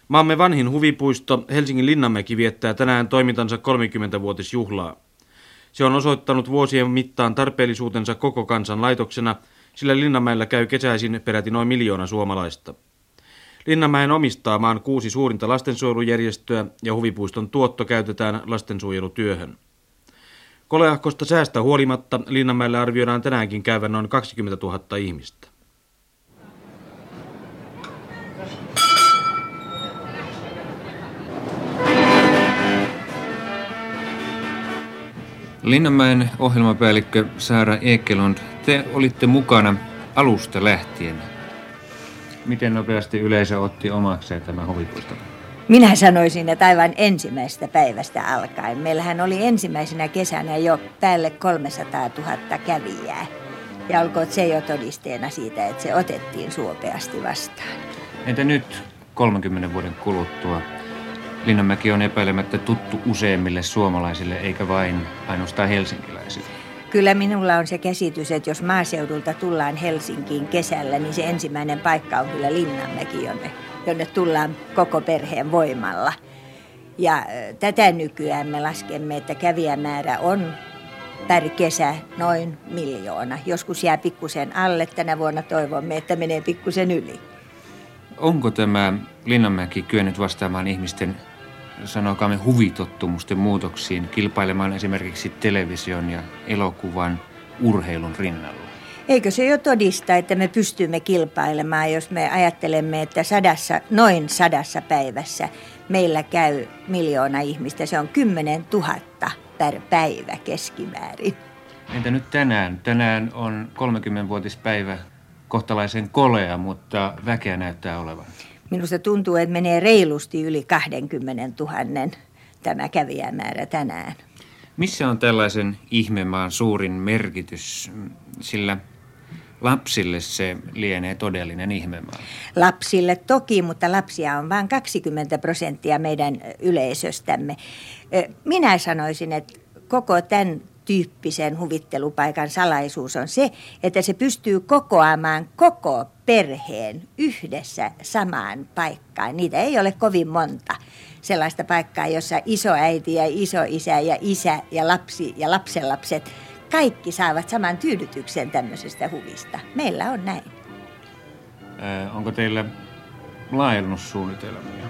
Maamme vanhin huvipuisto Helsingin Linnanmäki viettää tänään toimintansa 30-vuotisjuhlaa. Se on osoittanut vuosien mittaan tarpeellisuutensa koko kansan laitoksena, sillä Linnanmäellä käy kesäisin peräti noin 1 miljoona suomalaista. Linnanmäen omistaa maan 6 suurinta lastensuojelujärjestöä ja huvipuiston tuotto käytetään lastensuojelutyöhön. Koleahkosta säästä huolimatta Linnanmäellä arvioidaan tänäänkin käyvän noin 20 000 ihmistä. Linnanmäen ohjelmapäällikkö Saara Ekelund, te olitte mukana alusta lähtien. Miten nopeasti yleisö otti omakseen tämä huvipuisto? Minä sanoisin, että aivan ensimmäisestä päivästä alkaen. Meillähän oli ensimmäisenä kesänä jo päälle 300 000 kävijää. Ja olkoon se jo todisteena siitä, että se otettiin suopeasti vastaan. Entä nyt 30 vuoden kuluttua? Linnanmäki on epäilemättä tuttu useimmille suomalaisille, eikä vain ainoastaan helsinkiläisille. Kyllä minulla on se käsitys, että jos maaseudulta tullaan Helsinkiin kesällä, niin se ensimmäinen paikka on kyllä Linnanmäki, jonne tullaan koko perheen voimalla. Ja tätä nykyään me laskemme, että kävijämäärä on per kesä noin 1 miljoona. Joskus jää pikkusen alle, tänä vuonna toivomme, että menee pikkusen yli. Onko tämä Linnanmäki kyennyt vastaamaan ihmisten, sanokaamme, huvitottumusten muutoksiin, kilpailemaan esimerkiksi television ja elokuvan, urheilun rinnalla? Eikö se jo todista, että me pystymme kilpailemaan, jos me ajattelemme, että noin 100 päivässä meillä käy 1 miljoona ihmistä. Se on 10 000 per päivä keskimäärin. Entä nyt tänään? Tänään on 30-vuotispäivä, kohtalaisen kolea, mutta väkeä näyttää olevan. Minusta tuntuu, että menee reilusti yli 20 000 tämä kävijämäärä tänään. Missä on tällaisen ihmemaan suurin merkitys, sillä lapsille se lienee todellinen ihmemaa? Lapsille toki, mutta lapsia on vain 20% meidän yleisöstämme. Minä sanoisin, että koko tämän tyyppisen huvittelupaikan salaisuus on se, että se pystyy kokoamaan koko perheen yhdessä samaan paikkaan. Niitä ei ole kovin monta sellaista paikkaa, jossa isoäiti ja isoisä ja isä ja lapsi ja lapsenlapset kaikki saavat saman tyydytyksen tämmöisestä huvista. Meillä on näin. Onko teillä laajennussuunnitelmia?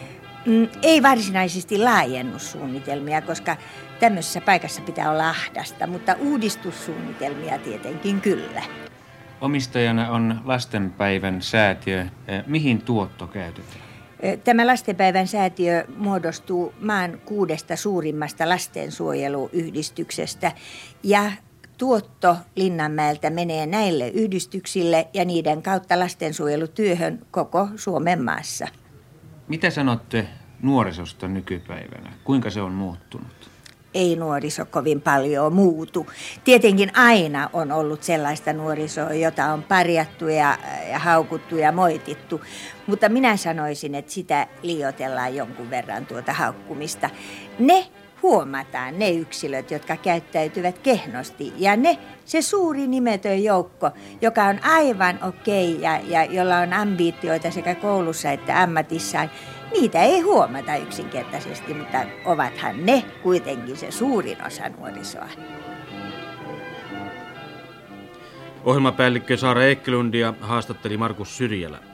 Ei varsinaisesti laajennussuunnitelmia, koska tämmöisessä paikassa pitää olla ahdasta, mutta uudistussuunnitelmia tietenkin kyllä. Omistajana on Lastenpäivän säätiö. Mihin tuotto käytetään? Tämä Lastenpäivän säätiö muodostuu maan 6 suurimmasta lastensuojeluyhdistyksestä ja tuotto Linnanmäeltä menee näille yhdistyksille ja niiden kautta lastensuojelutyöhön koko Suomen maassa. Mitä sanotte nuorisosta nykypäivänä? Kuinka se on muuttunut? Ei nuoriso kovin paljon muutu. Tietenkin aina on ollut sellaista nuorisoa, jota on parjattu ja haukuttu ja moitittu. Mutta minä sanoisin, että sitä liioitellaan jonkun verran tuota haukkumista. Ne huomataan, ne yksilöt, jotka käyttäytyvät kehnosti. Ja se suuri nimetön joukko, joka on aivan okei ja jolla on ambitioita sekä koulussa että ammatissaan, niitä ei huomata yksinkertaisesti, mutta ovathan ne kuitenkin se suurin osa nuorisoa. Ohjelmapäällikkö Saara Ekelundia haastatteli Markus Syrjälä.